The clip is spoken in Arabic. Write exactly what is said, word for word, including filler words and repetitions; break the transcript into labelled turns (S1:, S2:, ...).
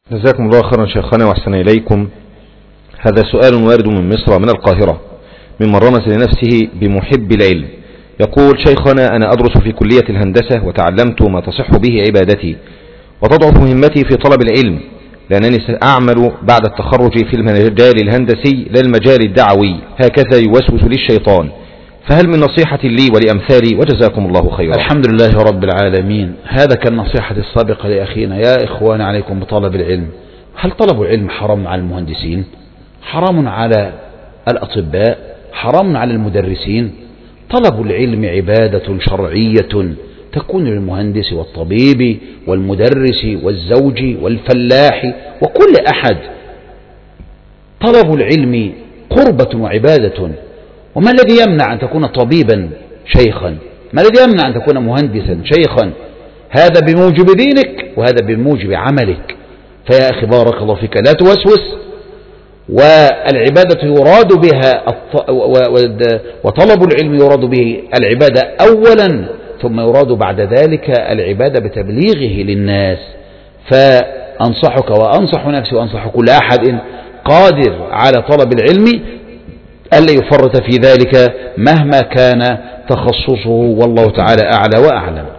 S1: جزاكم الله خيرا شيخنا وأحسن إليكم. هذا سؤال وارد من مصر من القاهرة ممن رمز لنفسه بمحب العلم. يقول: شيخنا، أنا أدرس في كلية الهندسة وتعلمت ما تصح به عبادتي وتضعف مهمتي في طلب العلم، لأنني سأعمل بعد التخرج في المجال الهندسي لا المجال الدعوي، هكذا يوسوس لي الشيطان، فهل من نصيحة لي ولأمثالي؟ وجزاكم الله خيرا.
S2: الحمد لله رب العالمين. هذا كالنصيحة السابقة لأخينا: يا إخوان عليكم بطلب العلم. هل طلب العلم حرام على المهندسين؟ حرام على الأطباء؟ حرام على المدرسين؟ طلب العلم عبادة شرعية تكون للمهندس والطبيب والمدرس والزوج والفلاح وكل أحد. طلب العلم قربة وعبادة. وما الذي يمنع أن تكون طبيبا شيخا؟ ما الذي يمنع أن تكون مهندسا شيخا؟ هذا بموجب دينك وهذا بموجب عملك. فيا أخي بارك الله فيك لا توسوس. والعبادة يراد بها وطلب العلم يراد به العبادة أولا، ثم يراد بعد ذلك العبادة بتبليغه للناس. فأنصحك وأنصح نفسي وأنصح كل أحد قادر على طلب العلم ألا يفرط في ذلك مهما كان تخصصه، والله تعالى أعلى وأعلم.